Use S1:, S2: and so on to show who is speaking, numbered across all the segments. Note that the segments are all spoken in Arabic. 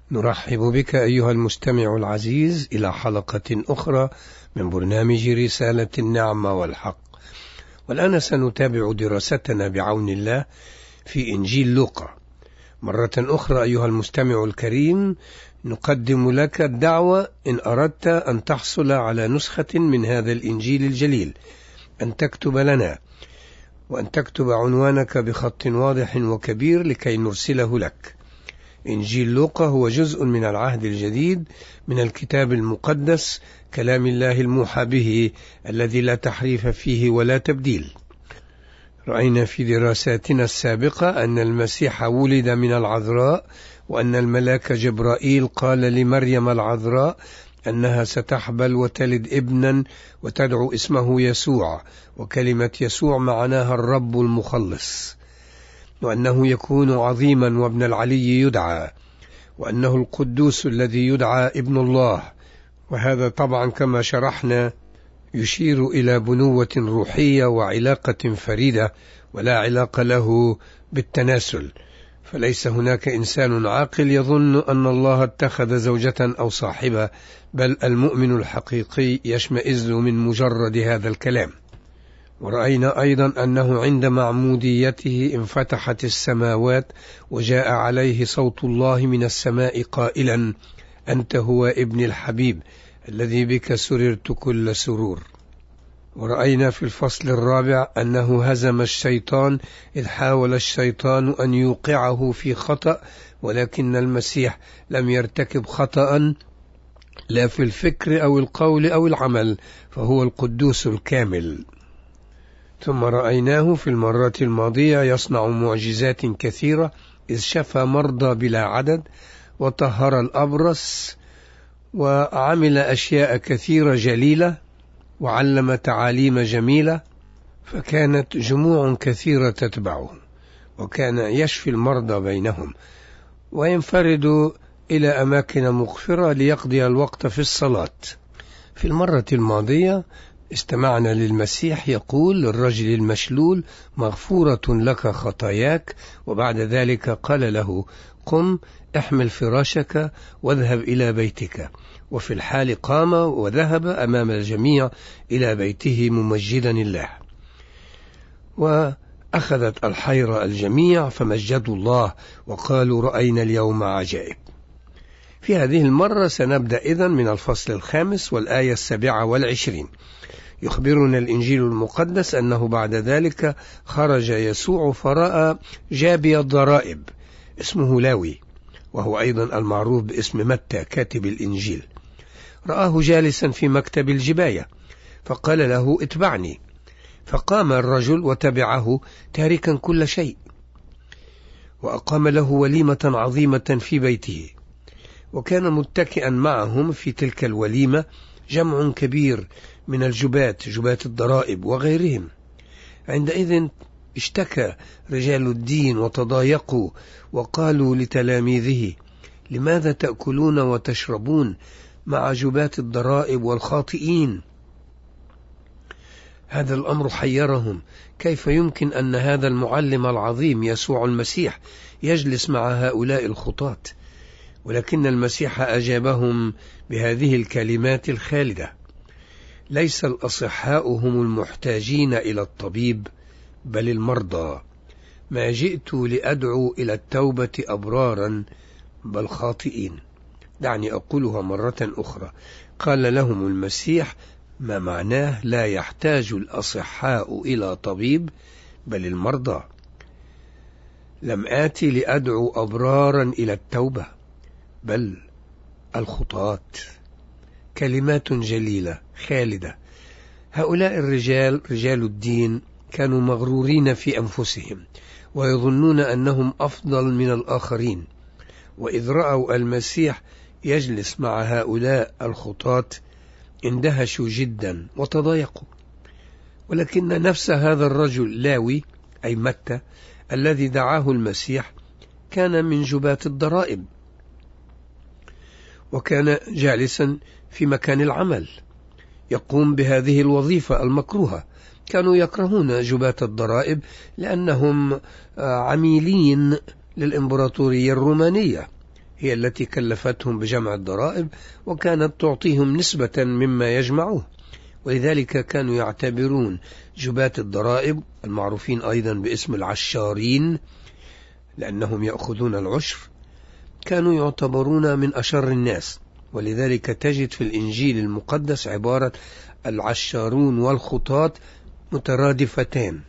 S1: نرحب بك أيها المستمع العزيز إلى حلقة أخرى من برنامج رسالة النعمة والحق. والآن سنتابع دراستنا بعون الله في إنجيل لوقا. مرة أخرى أيها المستمع الكريم، نقدم لك الدعوة إن أردت أن تحصل على نسخة من هذا الإنجيل الجليل أن تكتب لنا، وأن تكتب عنوانك بخط واضح وكبير لكي نرسله لك. إنجيل لوقا هو جزء من العهد الجديد من الكتاب المقدس، كلام الله الموحى به الذي لا تحريف فيه ولا تبديل. رأينا في دراساتنا السابقة أن المسيح ولد من العذراء، وأن الملاك جبرائيل قال لمريم العذراء أنها ستحبل وتلد ابنا وتدعو اسمه يسوع، وكلمة يسوع معناها الرب المخلص، وأنه يكون عظيما وابن العلي يدعى، وأنه القدوس الذي يدعى ابن الله. وهذا طبعا كما شرحنا يشير إلى بنوة روحية وعلاقة فريدة ولا علاقة له بالتناسل، فليس هناك إنسان عاقل يظن أن الله اتخذ زوجة أو صاحبة، بل المؤمن الحقيقي يشمئز من مجرد هذا الكلام. ورأينا أيضا أنه عند معموديته انفتحت السماوات وجاء عليه صوت الله من السماء قائلا: أنت هو ابن الحبيب الذي بك سررت كل سرور. ورأينا في الفصل الرابع أنه هزم الشيطان إذ حاول الشيطان أن يوقعه في خطأ، ولكن المسيح لم يرتكب خطأ لا في الفكر أو القول أو العمل، فهو القدوس الكامل. ثم رأيناه في المرة الماضية يصنع معجزات كثيرة، إذ شفى مرضى بلا عدد، وطهر الأبرص، وعمل أشياء كثيرة جليلة، وعلم تعاليم جميلة، فكانت جموع كثيرة تتبعه، وكان يشفي المرضى بينهم، وينفرد إلى أماكن مغفرة ليقضي الوقت في الصلاة. في المرة الماضية استمعنا للمسيح يقول للرجل المشلول: مغفورة لك خطاياك، وبعد ذلك قال له: قم احمل فراشك واذهب إلى بيتك. وفي الحال قام وذهب أمام الجميع إلى بيته ممجدا الله. وأخذت الحيرة الجميع فمجدوا الله وقالوا: رأينا اليوم عجائب. في هذه المرة سنبدأ إذن من الفصل 5 والآية 27. يخبرنا الإنجيل المقدس أنه بعد ذلك خرج يسوع فرأى جابي الضرائب اسمه لاوي، وهو أيضا المعروف باسم متى كاتب الإنجيل. رآه جالسا في مكتب الجباية فقال له: اتبعني. فقام الرجل وتبعه تاركا كل شيء، وأقام له وليمة عظيمة في بيته، وكان متكئا معهم في تلك الوليمة جمع كبير من جبات الضرائب وغيرهم. عندئذ اشتكى رجال الدين وتضايقوا وقالوا لتلاميذه: لماذا تأكلون وتشربون مع جبات الضرائب والخاطئين؟ هذا الأمر حيرهم، كيف يمكن أن هذا المعلم العظيم يسوع المسيح يجلس مع هؤلاء الخطاة؟ ولكن المسيح أجابهم بهذه الكلمات الخالدة: ليس الأصحاء هم المحتاجين إلى الطبيب، بل المرضى. ما جئت لأدعو إلى التوبة أبرارا بل خاطئين. دعني أقولها مرة أخرى. قال لهم المسيح: ما معناه لا يحتاج الأصحاء إلى طبيب بل المرضى. لم آتي لأدعو أبرارا إلى التوبة بل الخطاة. كلمات جليلة خالدة. هؤلاء الرجال رجال الدين كانوا مغرورين في أنفسهم ويظنون أنهم أفضل من الآخرين، وإذ رأوا المسيح يجلس مع هؤلاء الخطاة اندهشوا جدا وتضايقوا. ولكن نفس هذا الرجل لاوي أي متى الذي دعاه المسيح كان من جبات الضرائب، وكان جالسا في مكان العمل يقوم بهذه الوظيفة المكروهة. كانوا يكرهون جبات الضرائب لأنهم عميلين للإمبراطورية الرومانية، هي التي كلفتهم بجمع الضرائب، وكانت تعطيهم نسبة مما يجمعوه، ولذلك كانوا يعتبرون جباة الضرائب المعروفين أيضا باسم العشارين لأنهم يأخذون العشر، كانوا يعتبرون من أشر الناس. ولذلك تجد في الإنجيل المقدس عبارة العشارون والخطاة مترادفتان.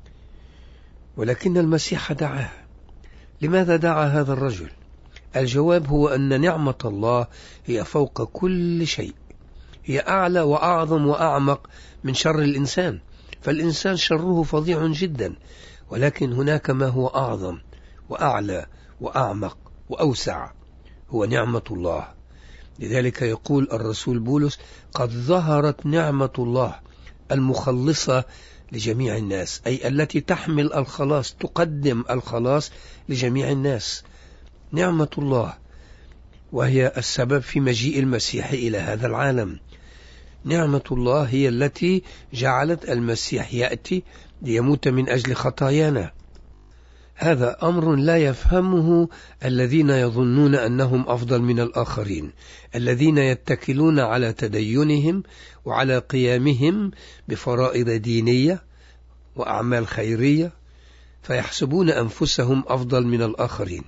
S1: ولكن المسيح دعاه. لماذا دعا هذا الرجل؟ الجواب هو أن نعمة الله هي فوق كل شيء، هي أعلى وأعظم وأعمق من شر الإنسان، فالإنسان شره فظيع جدا، ولكن هناك ما هو أعظم وأعلى وأعمق وأوسع، هو نعمة الله. لذلك يقول الرسول بولس: قد ظهرت نعمة الله المخلصة لجميع الناس، أي التي تحمل الخلاص، تقدم الخلاص لجميع الناس. نعمة الله، وهي السبب في مجيء المسيح إلى هذا العالم. نعمة الله هي التي جعلت المسيح يأتي ليموت من أجل خطايانا. هذا أمر لا يفهمه الذين يظنون أنهم أفضل من الآخرين، الذين يتكلون على تدينهم وعلى قيامهم بفرائض دينية وأعمال خيرية، فيحسبون أنفسهم أفضل من الآخرين.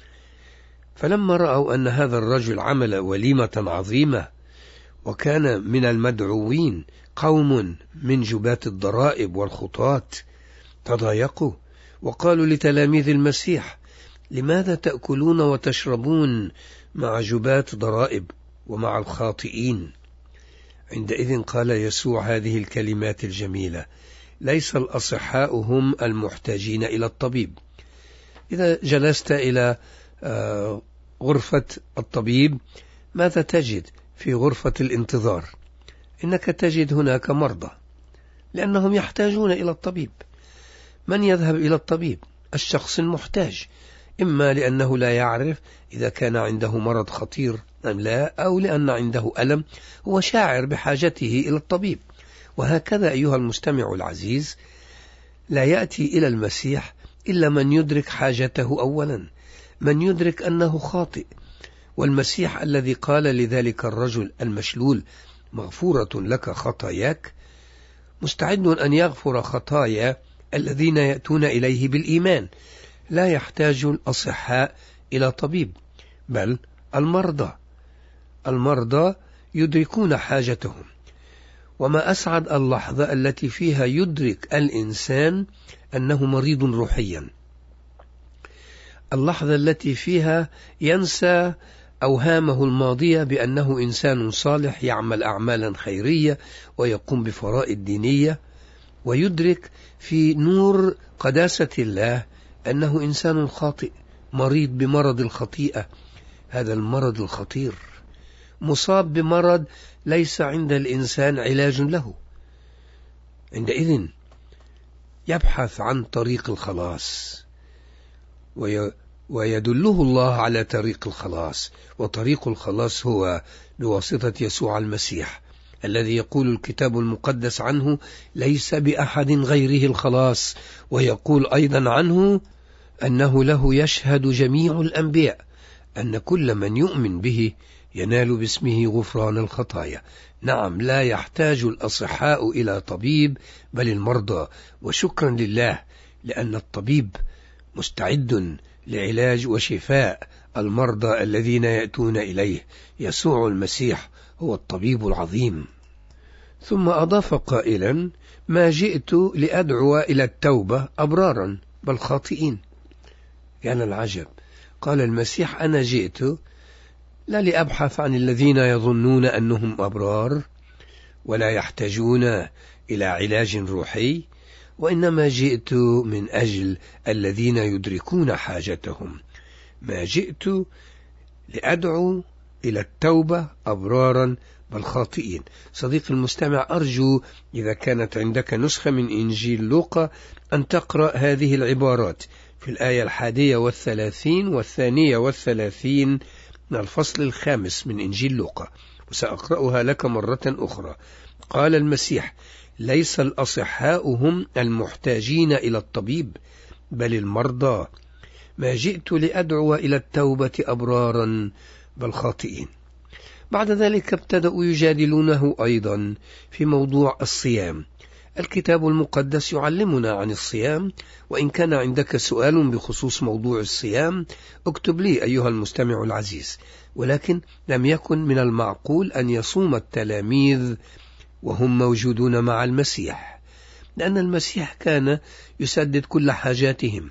S1: فلما رأوا أن هذا الرجل عمل وليمة عظيمة وكان من المدعوين قوم من جباة الضرائب والخطاة، تضايقوا وقالوا لتلاميذ المسيح: لماذا تأكلون وتشربون مع جباة ضرائب ومع الخاطئين؟ عندئذ قال يسوع هذه الكلمات الجميلة: ليس الأصحاء هم المحتاجين إلى الطبيب. إذا جلست إلى غرفة الطبيب، ماذا تجد في غرفة الانتظار؟ إنك تجد هناك مرضى، لأنهم يحتاجون إلى الطبيب. من يذهب إلى الطبيب؟ الشخص المحتاج، إما لأنه لا يعرف إذا كان عنده مرض خطير أم لا، أو لأن عنده ألم هو شاعر بحاجته إلى الطبيب. وهكذا أيها المستمع العزيز، لا يأتي إلى المسيح إلا من يدرك حاجته أولا، من يدرك أنه خاطئ. والمسيح الذي قال لذلك الرجل المشلول: مغفورة لك خطاياك، مستعد أن يغفر خطايا الذين يأتون إليه بالإيمان. لا يحتاج الأصحاء إلى طبيب، بل المرضى يدركون حاجتهم. وما أسعد اللحظة التي فيها يدرك الإنسان أنه مريض روحيا، اللحظة التي فيها ينسى أوهامه الماضية بأنه إنسان صالح يعمل أعمالا خيرية ويقوم بفرائض دينية، ويدرك في نور قداسة الله أنه إنسان خاطئ مريض بمرض الخطيئة. هذا المرض الخطير، مصاب بمرض ليس عند الإنسان علاج له. عندئذ يبحث عن طريق الخلاص، ويدله الله على طريق الخلاص. وطريق الخلاص هو بواسطة يسوع المسيح، الذي يقول الكتاب المقدس عنه: ليس بأحد غيره الخلاص. ويقول أيضا عنه أنه له يشهد جميع الأنبياء أن كل من يؤمن به ينال باسمه غفران الخطايا. نعم، لا يحتاج الأصحاء إلى طبيب بل المرضى، وشكرا لله لأن الطبيب مستعد لعلاج وشفاء المرضى الذين يأتون إليه. يسوع المسيح هو الطبيب العظيم. ثم أضاف قائلا: ما جئت لأدعو إلى التوبة أبرارا بل خاطئين. كان العجب، قال المسيح: أنا جئت لا لأبحث عن الذين يظنون أنهم أبرار ولا يحتاجون إلى علاج روحي، وإنما جئت من أجل الذين يدركون حاجتهم. ما جئت لأدعو إلى التوبة أبرارا بل خاطئين. صديقي المستمع، أرجو إذا كانت عندك نسخة من إنجيل لوقا أن تقرأ هذه العبارات في الآية 31 و32 من الفصل 5 من إنجيل لوقا، وسأقرأها لك مرة أخرى. قال المسيح: ليس الأصحاء هم المحتاجين إلى الطبيب بل المرضى. ما جئت لأدعو إلى التوبة أبرارا بل خاطئين. بعد ذلك ابتدأوا يجادلونه أيضا في موضوع الصيام. الكتاب المقدس يعلمنا عن الصيام، وإن كان عندك سؤال بخصوص موضوع الصيام اكتب لي أيها المستمع العزيز. ولكن لم يكن من المعقول أن يصوم التلاميذ وهم موجودون مع المسيح، لأن المسيح كان يسدد كل حاجاتهم.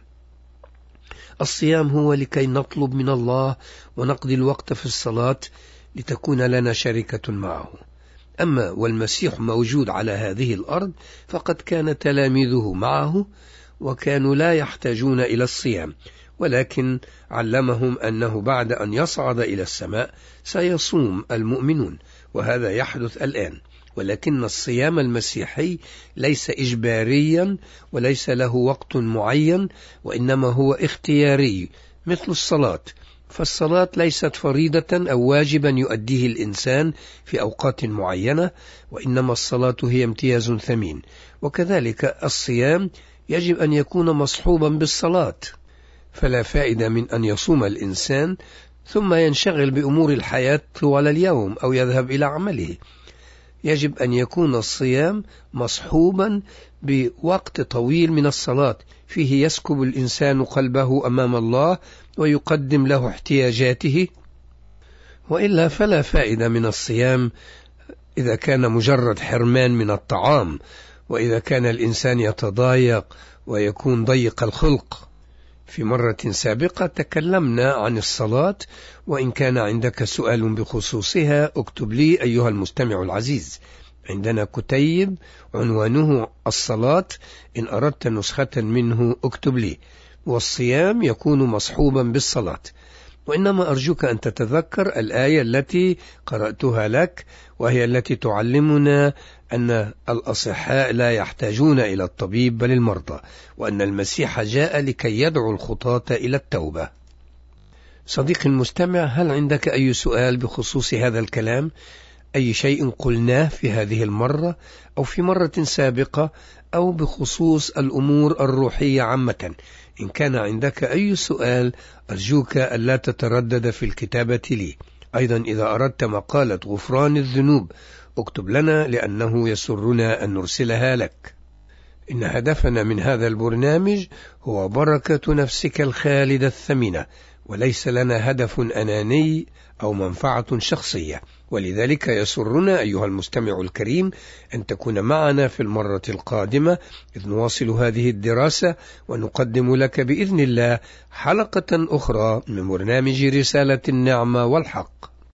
S1: الصيام هو لكي نطلب من الله ونقضي الوقت في الصلاة لتكون لنا شركة معه. أما والمسيح موجود على هذه الأرض فقد كان تلاميذه معه وكانوا لا يحتاجون إلى الصيام، ولكن علمهم أنه بعد أن يصعد إلى السماء سيصوم المؤمنون، وهذا يحدث الآن. ولكن الصيام المسيحي ليس إجباريا وليس له وقت معين، وإنما هو اختياري مثل الصلاة. فالصلاة ليست فريضة أو واجبا يؤديه الإنسان في أوقات معينة، وإنما الصلاة هي امتياز ثمين. وكذلك الصيام يجب أن يكون مصحوبا بالصلاة، فلا فائدة من أن يصوم الإنسان ثم ينشغل بأمور الحياة طوال اليوم أو يذهب إلى عمله. يجب أن يكون الصيام مصحوبا بوقت طويل من الصلاة فيه يسكب الإنسان قلبه أمام الله ويقدم له احتياجاته، وإلا فلا فائدة من الصيام إذا كان مجرد حرمان من الطعام، وإذا كان الإنسان يتضايق ويكون ضيق الخلق. في مرة سابقة تكلمنا عن الصلاة، وإن كان عندك سؤال بخصوصها اكتب لي أيها المستمع العزيز. عندنا كتيب عنوانه الصلاة، إن أردت نسخة منه اكتب لي. والصيام يكون مصحوبا بالصلاة. وإنما أرجوك أن تتذكر الآية التي قرأتها لك، وهي التي تعلمنا أن الأصحاء لا يحتاجون إلى الطبيب بل المرضى، وأن المسيح جاء لكي يدعو الخطاة إلى التوبة. صديقي المستمع، هل عندك أي سؤال بخصوص هذا الكلام؟ أي شيء قلناه في هذه المرة أو في مرة سابقة، أو بخصوص الأمور الروحية عامة؟ إن كان عندك أي سؤال أرجوك ألا تتردد في الكتابة لي. أيضا إذا أردت مقالة غفران الذنوب اكتب لنا، لأنه يسرنا أن نرسلها لك. إن هدفنا من هذا البرنامج هو بركة نفسك الخالدة الثمينة، وليس لنا هدف أناني أو منفعة شخصية. ولذلك يسرنا أيها المستمع الكريم أن تكون معنا في المرة القادمة إذ نواصل هذه الدراسة، ونقدم لك بإذن الله حلقة أخرى من برنامج رسالة النعمة والحق.